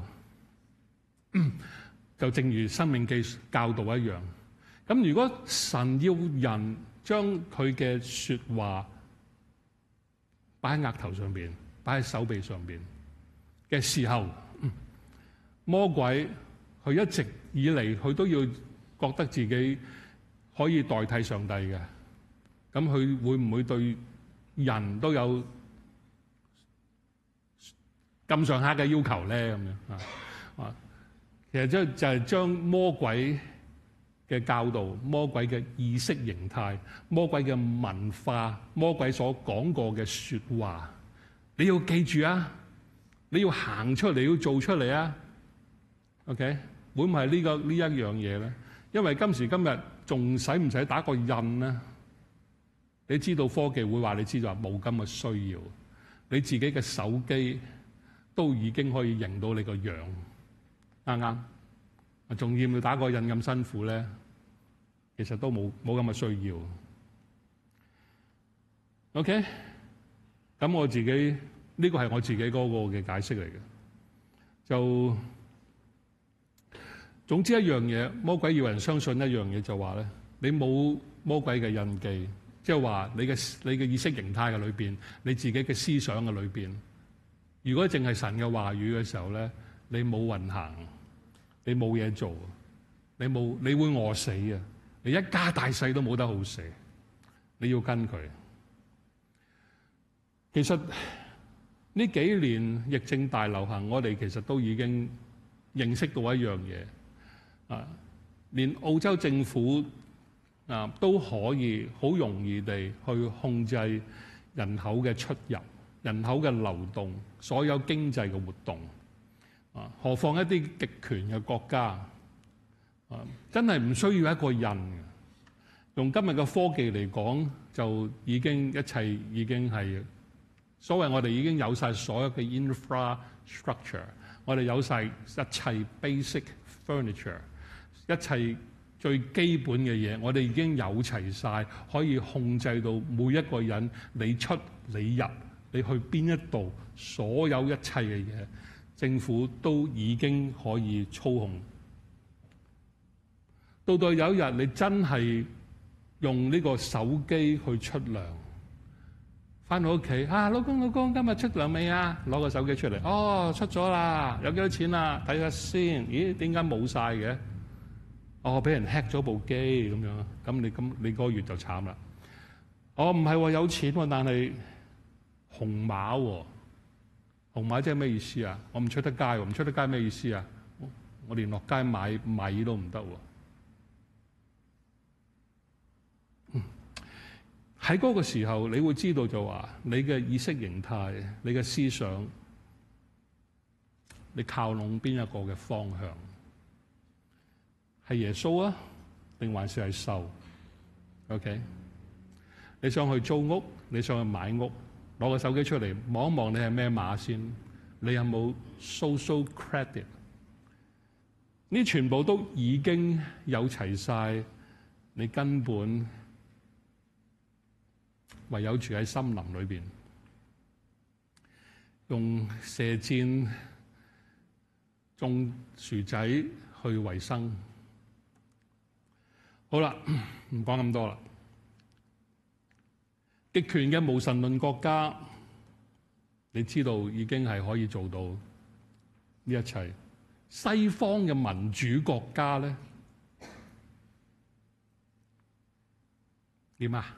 就正如申命記教導一樣。咁如果神要人將佢嘅説話擺喺額頭上邊，擺喺手臂上邊嘅時候，魔鬼佢一直以嚟佢都要覺得自己可以代替上帝嘅。咁佢會唔會對人都有咁上下嘅要求咧？咁樣其實就係將魔鬼嘅教導、魔鬼嘅意識形態、魔鬼嘅文化、魔鬼所講過嘅説話，你要記住啊！你要行出嚟，要做出嚟啊 ！OK， 會唔係呢一樣嘢咧？因為今時今日仲使唔使打個印咧？你知道科技會話你知道冇咁嘅需要，你自己嘅手機都已經可以認到你個樣，啱唔啱？仲要唔要打個印咁辛苦咧？其實都冇咁嘅需要。OK， 咁我自己呢個係我自己嗰個嘅解釋嚟嘅。就總之一樣嘢，魔鬼要人相信一樣嘢就話咧，你冇魔鬼嘅印記。即係話你嘅意識形態嘅裏邊，你自己嘅思想嘅裏邊，如果淨係神嘅話語嘅時候咧，你冇運行，你冇嘢做，你會餓死啊！你一家大細都冇得好死，你要跟佢。其實呢幾年疫症大流行，我哋其實都已經認識到一樣嘢，連澳洲政府都可以好容易地去控制人口嘅出入、人口嘅流動、所有經濟嘅活動。何況一啲極權嘅國家，真係唔需要一個人。用今日嘅科技嚟講，就一切已經係所謂我哋已經有晒所有嘅 infrastructure， 我哋有晒一切 basic furniture， 一切最基本嘅嘢，我哋已經有齊晒，可以控制到每一個人你出你入，你去邊一度，所有一切嘅嘢，政府都已經可以操控。到有一日你真係用呢個手機去出糧，返到屋企老公今日出糧未啊？攞個手機出嚟，出咗啦，有幾多錢啊？睇下先，咦，點解冇晒嘅？俾人 hack 咗部機咁樣，咁你個月就慘啦。唔係話有錢喎，但係紅碼喎，紅碼即係咩意思啊？我唔出得街喎，唔出得街咩意思啊？我連落街買米都唔得喎。喺嗰個時候，你會知道就話你嘅意識形態、你嘅思想，你靠攏邊一個嘅方向？係耶穌啊，定還是係獸 ？OK， 你想去租屋，你想去買屋，攞個手機出嚟望一望，你係咩碼先？你有冇 social credit？ 呢全部都已經有齊晒，你根本唯有住喺森林裏邊，用射箭、種薯仔去維生。 好啦，唔講咁多啦。極權嘅無神論國家，你知道已經係可以做到呢一切。西方嘅民主國家咧，點啊？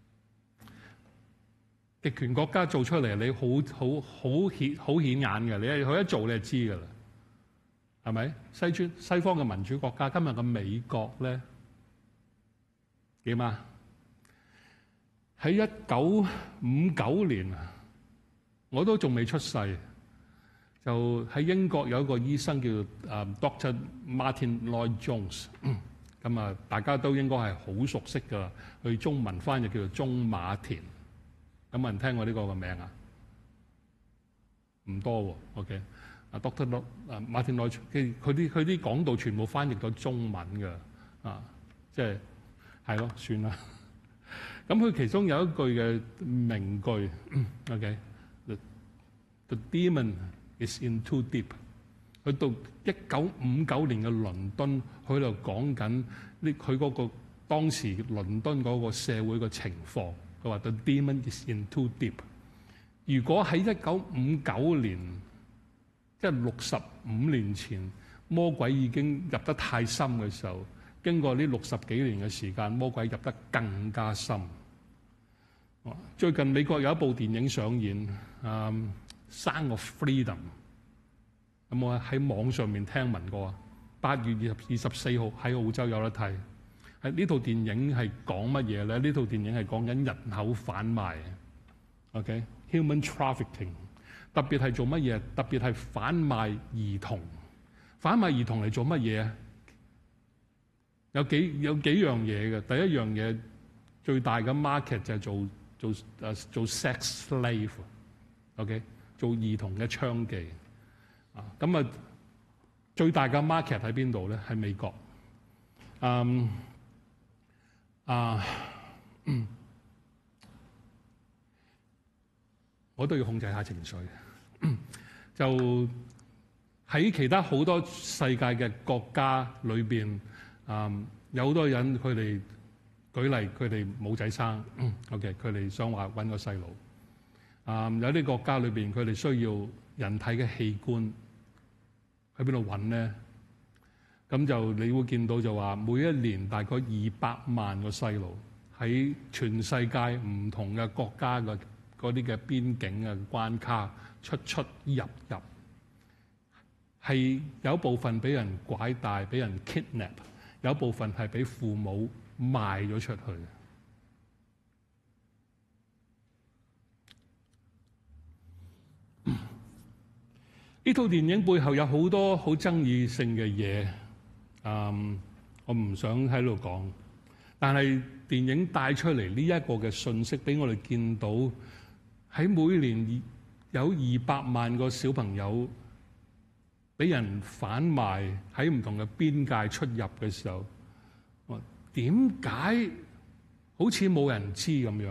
極權國家做出嚟，你好顯眼嘅，你佢一做你就知㗎啦，係咪？西方嘅民主國家，今日嘅美國咧點啊？喺1959年啊，我都仲未出世，就喺英國有一個醫生叫Dr. Martin Lloyd Jones，咁啊大家都應該係好熟悉㗎啦，佢中文翻譯叫做鍾馬田。有冇人聽過呢個嘅名啊？唔多喎。OK， Dr. Martin Lloyd， 佢啲講道全部翻譯咗中文嘅，即係咯，算啦。咁佢其中有一句嘅名句 ，OK，The demon is in too deep。去到1959年嘅倫敦，佢就講緊佢嗰個當時倫敦嗰個社會嘅情況。佢話 The demon is in too deep。如果喺1959年，即係65年前，魔鬼已經入得太深嘅時候，經過呢60幾年嘅時間，魔鬼入得更加深。最近美國有一部電影上映，《Sound of Freedom》，有冇喺網上面聽聞過啊？8月24號喺澳洲有得睇。呢套電影係講乜嘢咧？呢套電影係講緊人口販賣 ，OK，human trafficking。特別係做乜嘢？特別係販賣兒童。販賣兒童嚟做乜嘢啊？有幾樣嘢嘅。第一樣嘢最大嘅 market 就係做 sex slave，OK， 做兒童嘅娼妓。咁啊，最大嘅 market 喺邊度咧？喺美國。我都要控制下情緒。就喺其他好多世界嘅國家裏邊，有好多人佢哋舉例，佢哋冇仔生，OK， 佢哋想話揾個細路。有啲國家裏邊佢哋需要人體嘅器官，喺邊度揾咧？咁就你會見到就話每一年大概200萬個細路喺全世界唔同嘅國家嘅嗰啲嘅邊境嘅關卡出入，係有部分俾人拐帶，俾人 kidnap， 有部分係俾父母賣咗出去。呢套電影背後有好多好爭議性嘅嘢。我唔想喺度講，但係電影帶出嚟呢一個嘅信息，俾我哋見到喺每年有200萬個小朋友俾人販賣喺唔同嘅邊界出入嘅時候，點解好似冇人知咁樣？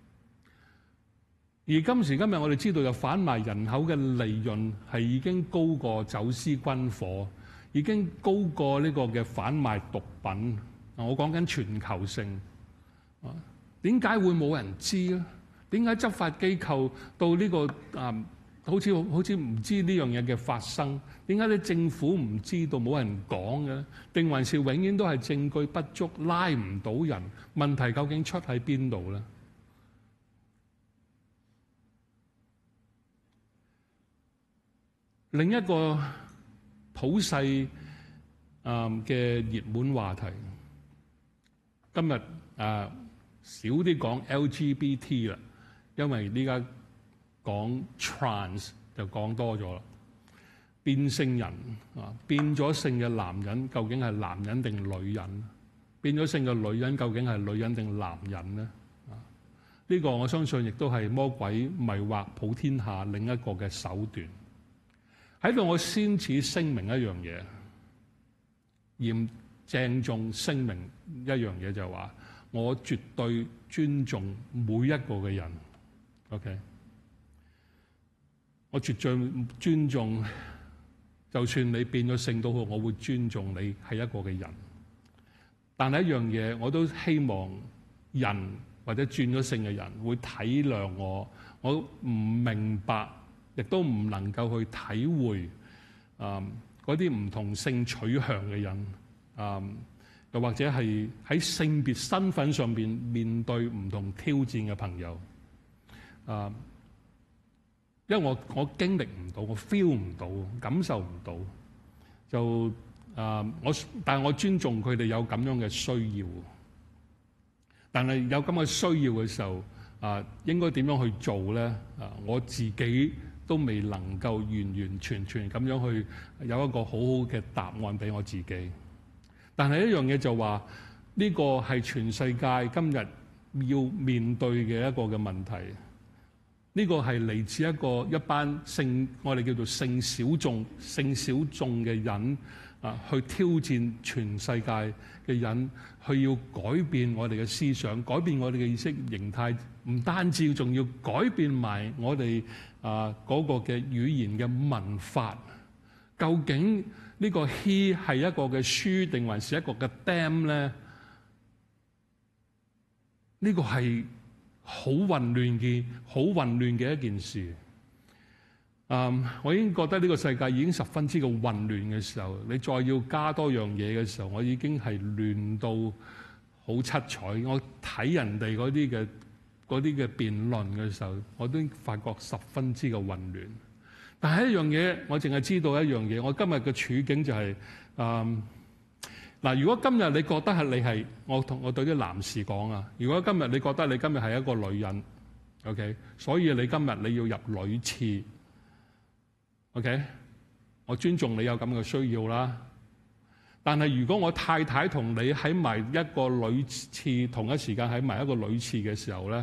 而今時今日，我哋知道有販賣人口嘅利潤係已經高過走私軍火。已經高過呢個嘅販賣毒品。我講緊全球性。點解會冇人知咧？點解執法機構到呢個好似唔知呢樣嘢嘅發生？點解你政府唔知道，冇人講嘅？定還是永遠都係證據不足，拉唔到人？問題究竟出喺邊度咧？另一個普世嘅熱門話題，今日少啲講 LGBT 啦，因為呢家講 trans 就講多咗啦。變性人變咗性嘅男人究竟係男人定女人？變咗性嘅女人究竟係女人定男人咧？呢個我相信亦都係魔鬼迷惑普天下另一個嘅手段。喺度我先此聲明一樣嘢，嚴鄭重聲明一樣嘢，就係話我絕對尊重每一個嘅人 ，OK？ 我絕對尊重，就算你變咗性都好，我會尊重你係一個嘅人。 但係一樣嘢，我都希望人或者轉咗性嘅人會體諒我。我唔明白，亦都唔能夠去體會嗰啲唔同性取向嘅人，又或者係喺性別身份上邊面對唔同挑戰嘅朋友，因為我經歷唔到，我 feel 唔到，感受唔到，就但係我尊重佢哋有咁樣嘅需要。但係有咁嘅需要嘅時候，應該點樣去做咧？我自己都未能夠完完全全咁樣去有一個好好嘅答案俾我自己。但係一樣嘢就話，呢個係全世界今日要面對嘅一個嘅問題。呢個係嚟自一班我哋叫做性小眾嘅人去挑戰全世界嘅人，去要改變我哋嘅思想，改變我哋嘅意識形態，唔單止仲要改變埋我哋嗰個嘅語言嘅文法。究竟呢個 he 係一個嘅 she 定還是一個嘅 them 咧？呢個係好混亂嘅一件事。我已經覺得呢個世界已經十分之嘅混亂嘅時候，你再要加多樣嘢嘅時候，我已經係亂到好七彩。我睇人哋嗰啲嘅辯論嘅時候，我都發覺十分之嘅混亂。但係一樣嘢，我淨係知道一樣嘢。我今日嘅處境就係如果今日你覺得係我對啲男士講啊，如果今日你覺得你今日係一個女人 ，OK， 所以你今日你要入女廁。OK， 我尊重你有咁嘅需要啦。但係如果我太太同你喺埋一個女廁，同一時間喺埋一個女廁嘅時候咧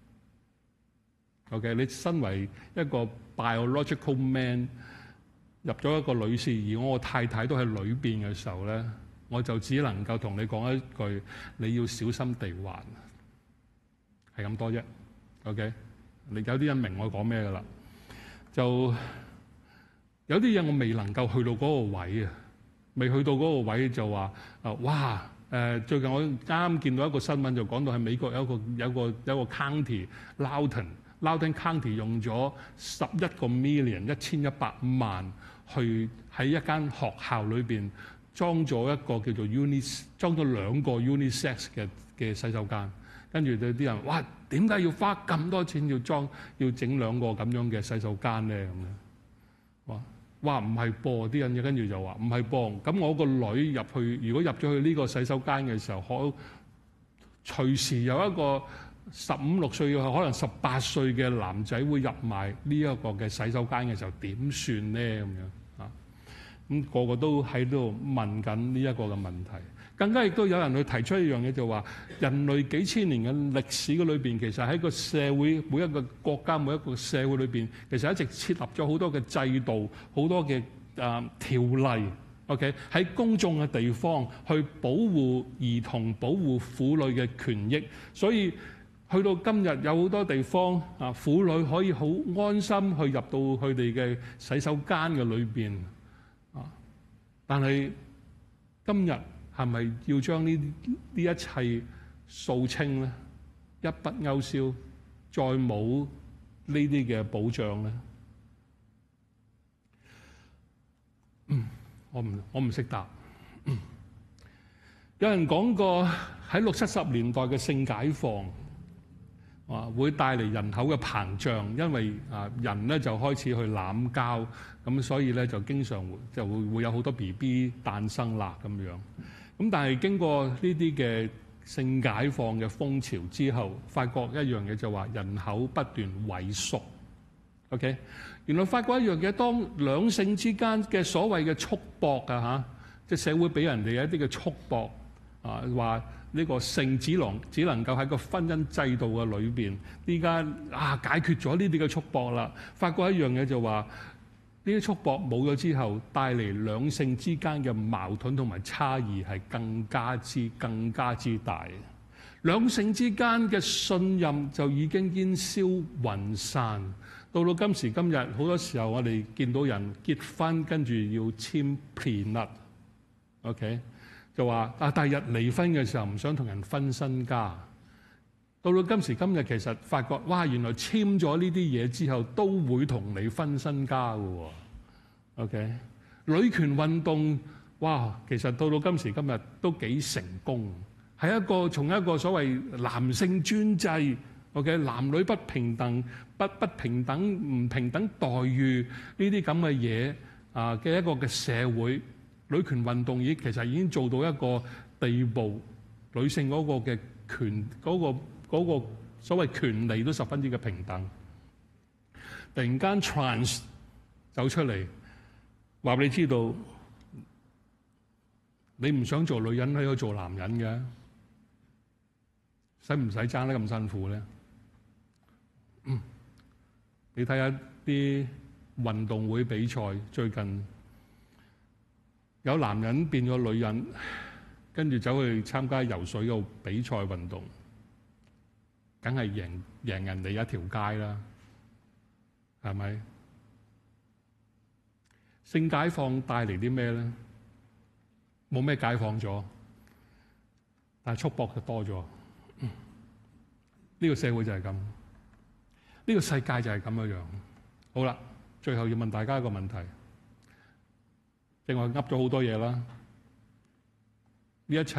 ，OK， 你身為一個 biological man 入咗一個女廁，而我太太都喺裏邊嘅時候咧，我就只能夠同你講一句：你要小心地滑。係咁多啫。OK， 你有啲人明我講咩噶啦？就有啲嘢我未能夠去到嗰個位啊，未去到嗰個位就話最近我啱啱見到一個新聞，就講到喺美國有一個 county Loudoun County 用咗11個 million 萬去喺一間學校裏邊裝咗一個叫做裝咗2個 unisex 嘅洗手間，跟住有啲人點解要花咁多錢要整2個咁樣嘅洗手間咧？咁樣話唔係噃，啲人跟住就話唔係噃。咁我個女如果入咗去呢個洗手間嘅時候，隨時有一個15、16歲，可能18歲嘅男仔會入埋呢一個嘅洗手間嘅時候，點算咧？咁樣咁個個都喺度問緊呢一個嘅問題。更加亦都有人去提出一樣嘢，就話人類幾千年嘅歷史嘅裏邊，其實喺個社會每一個國家每一個社會裏邊，其實一直設立咗好多嘅制度、好多嘅條例。OK， 喺公眾嘅地方去保護兒童、保護婦女嘅權益。所以去到今日有好多地方婦女可以好安心去入到佢哋嘅洗手間嘅裏邊但係今日係咪要將呢一切掃清咧？一筆勾銷，再冇呢啲嘅保障咧？我唔識答。有人講過喺60、70年代嘅性解放會帶嚟人口嘅膨脹，因為人咧就開始去濫交，咁所以咧就經常就會有好多 BB 誕生啦咁樣。咁但係經過呢啲嘅性解放嘅風潮之後，發覺一樣嘢就話人口不斷萎縮。OK， 原來發覺一樣嘢，當兩性之間嘅所謂嘅束縛即係社會俾人哋一啲嘅束縛話呢個性只能夠喺個婚姻制度嘅裏邊，依家解決咗呢啲嘅束縛啦。發覺一樣嘢就話，呢啲束縛冇咗之後，帶嚟兩性之間嘅矛盾同埋差異係更加之大。兩性之間嘅信任就已經煙消雲散。到今時今日，好多時候我哋見到人結婚跟住要簽 prenup，OK， 就話第日離婚嘅時候唔想同人分身家。到今時今日，其實發覺哇，原來簽咗呢啲嘢之後都會同你分身家㗎喎。OK， 女權運動哇，其實到今時今日都幾成功，係從一個所謂男性專制。OK， 男女不平等、不平等、唔平等待遇呢啲咁嘅嘢嘅一個嘅社會，女權運動其實已經做到一個地步，女性嗰個嘅權嗰個所謂權利都十分之嘅平等。突然間 trans 走出嚟，話俾你知道，你唔想做女人，可以做男人嘅，使唔使爭得咁辛苦咧？你睇下啲運動會比賽，最近有男人變咗女人，跟住走去參加游水個比賽運動，梗係贏人哋一條街啦，係咪？性解放帶嚟啲咩咧？冇咩解放咗，但係束縛就多咗。呢個社會就係咁。呢個世界就係咁樣樣。好啦，最後要問大家一個問題，正話噏咗好多嘢啦。呢一切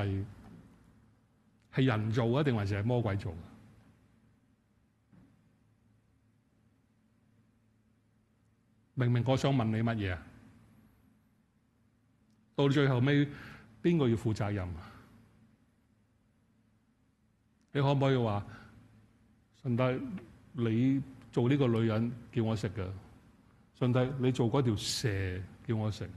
係人做啊，定還是係魔鬼做？明明我想問你乜嘢啊？到最後尾，邊個要負責任？你可唔可以話上帝？你做呢個女人叫我食㗎，上帝你做嗰條蛇叫我食。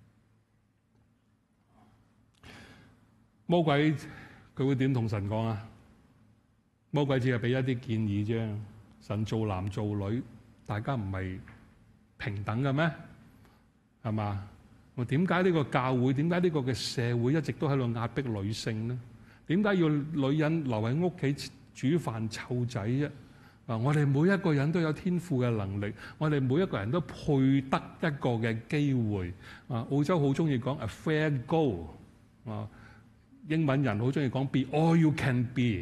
魔鬼佢會點同神講啊？魔鬼只係俾一啲建議啫。神做男做女，大家唔係平等嘅咩？係嘛？我點解呢個教會，點解呢個嘅社會一直都喺度壓迫女性呢？點解要女人留喺屋企煮飯湊仔啫？我哋每一個人都有天賦嘅能力，我哋每一個人都配得一個嘅機會。澳洲好中意講 a fair go， 英文人好中意講 be all you can be。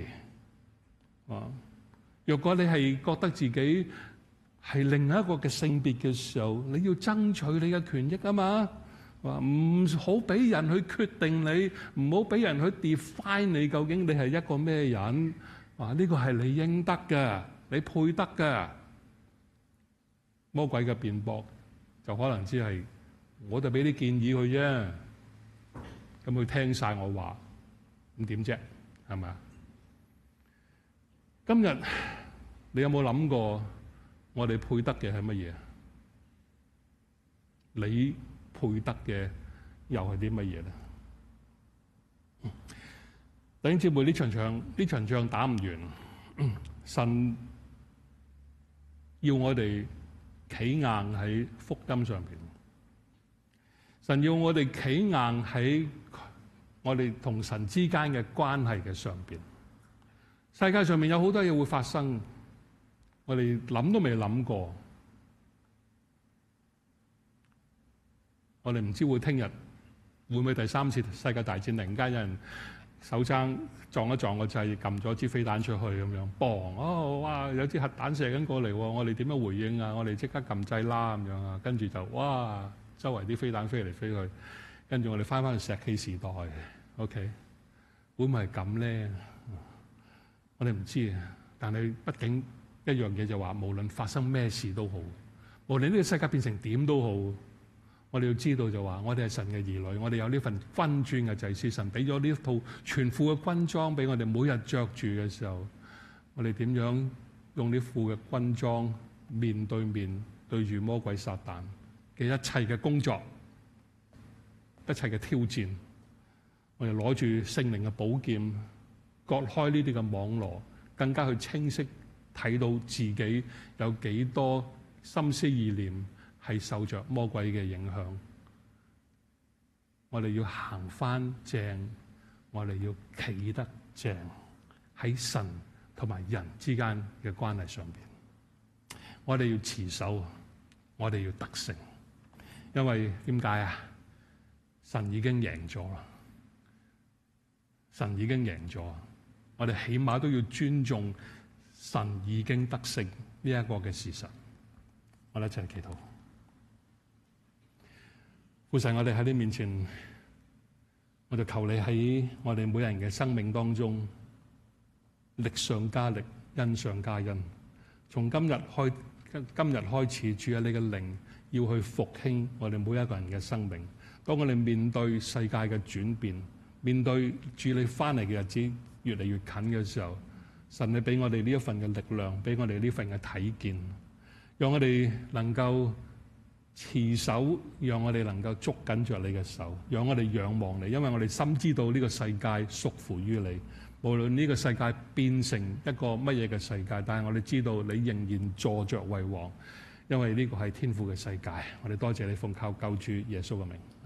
若果你係覺得自己係另一個嘅性別嘅時候，你要爭取你嘅權益啊嘛。唔好俾人去決定你，唔好俾人去 define 你究竟你係一個咩人。呢個係你應得嘅。你配得㗎。魔鬼嘅辯駁就可能只係我就俾啲建議佢啫，咁佢聽晒我話，咁點啫？係咪啊？今日你有冇諗過我哋配得嘅係乜嘢？你配得嘅又係啲乜嘢咧？弟兄姊妹，呢場仗打唔完，神要我哋企硬喺福音上邊，神要我哋企硬喺我哋同神之間嘅關係嘅上邊。世界上面有好多嘢會發生，我哋諗都未諗過，我哋唔知會聽日會唔會第三次世界大戰突然間有人手踭撞一撞個掣，撳咗支飛彈出去咁樣，嘣！哦，哇！有支核彈射緊過嚟喎，我哋點樣回應啊？我哋即刻撳掣啦咁樣啊，跟住就哇，周圍啲飛彈飛嚟飛去，跟住我哋翻去石器時代 ，OK， 會唔會係咁咧？我哋唔知啊，但係畢竟一樣嘢就話，無論發生咩事都好，無論呢個世界變成點都好。我哋要知道就話，我哋係神嘅兒女，我哋有呢份君尊嘅祭司，神俾咗呢一套全副嘅軍裝俾我哋每日着住嘅時候，我哋點樣用呢副嘅軍裝面對面對住魔鬼撒旦嘅一切嘅工作、一切嘅挑戰，我哋攞住聖靈嘅寶劍，割開呢啲嘅網羅，更加去清晰睇到自己有幾多心思意念係受着魔鬼嘅影響。我哋要行翻正，我哋要企得正喺神同埋人之間嘅關係上邊。我哋要持守，我哋要得勝，因為點解啊？神已經贏咗啦。 神已經贏咗，我哋起碼都要尊重神已經得勝呢一個嘅事實。我哋一齊祈禱。父神，我哋喺你面前，我就求你喺我哋每人嘅生命當中力上加力，恩上加恩。從今日開始，主啊，你嘅靈要去復興我哋每一個人嘅生命。當我哋面對世界嘅轉變，面對主你翻嚟嘅日子越嚟越近嘅時候，神你俾我哋呢一份嘅力量，俾我哋呢份嘅睇見，讓我哋能夠持守，讓我哋能夠捉緊着你嘅手，讓我哋仰望你，因為我哋深知道呢個世界屬乎於你。無論呢個世界變成一個乜嘢嘅世界，但係我哋知道你仍然坐着為王，因為呢個係天父嘅世界。我哋多謝你奉靠救主耶穌嘅名。